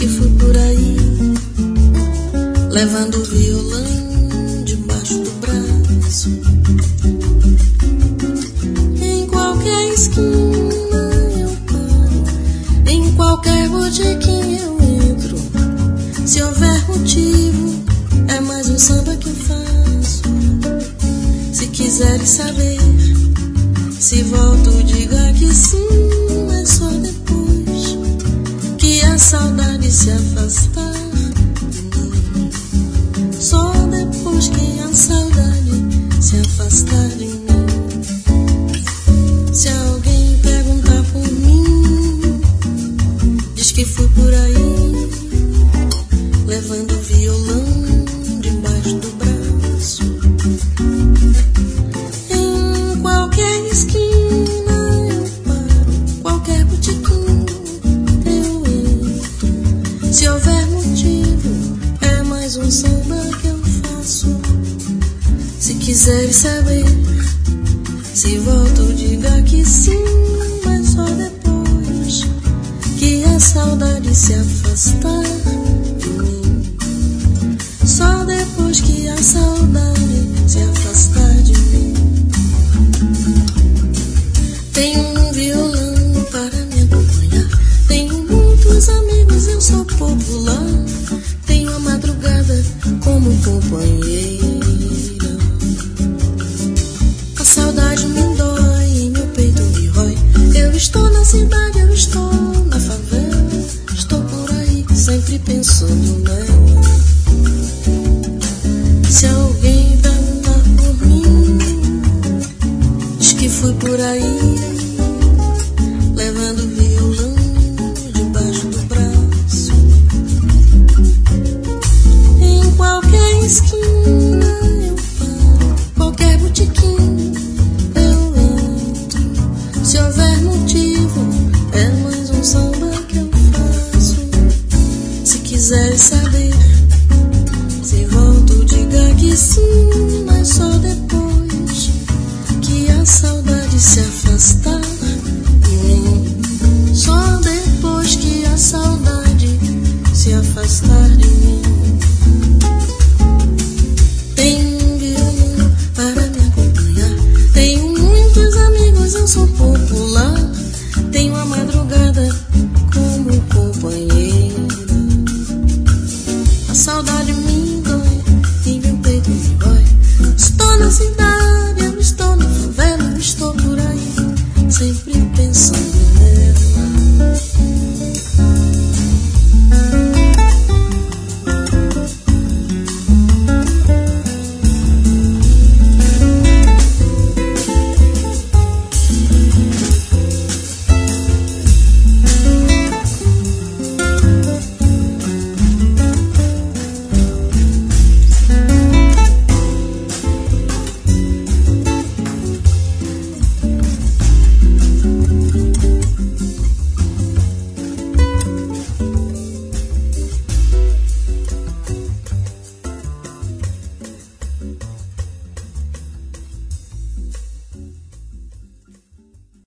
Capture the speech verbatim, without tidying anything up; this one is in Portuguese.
que fui por aí, levando o violão debaixo do braço. Em qualquer esquina eu paro, em qualquer botequim eu entro. Se houver motivo, é mais um samba que eu faço. Se quiseres saber, se volto, diga que sim. É só depois que a saudade se afastar de mim. Só depois que a saudade se afastar de mim. Se alguém perguntar por mim, diz que fui por aí, levando o violão debaixo do braço. Em qualquer esquina eu paro, qualquer botequim eu entro. Se houver motivo, é mais um samba que eu faço. Se quiseres saber, se volto, diga que sim. Mas só depois que a saudade se afastar de mim. Só depois que a saudade se afastar de mim. Tenho um violão para me acompanhar, tenho muitos amigos, eu sou popular. Tenho a madrugada como companheira. A saudade me dói, em meu peito me rói. Eu estou na cidade, eu estou na favela. Estou por aí, sempre pensando nela. Se alguém perguntar por mim, diz que fui por aí, levando o violão debaixo do braço. Em qualquer esquina eu paro, qualquer botequim eu entro. Se houver motivo, é mais um samba que eu faço. Se quiseres saber, se volto, diga que sim. Mas só depois que a saudade se afastar de mim. Só depois que a saudade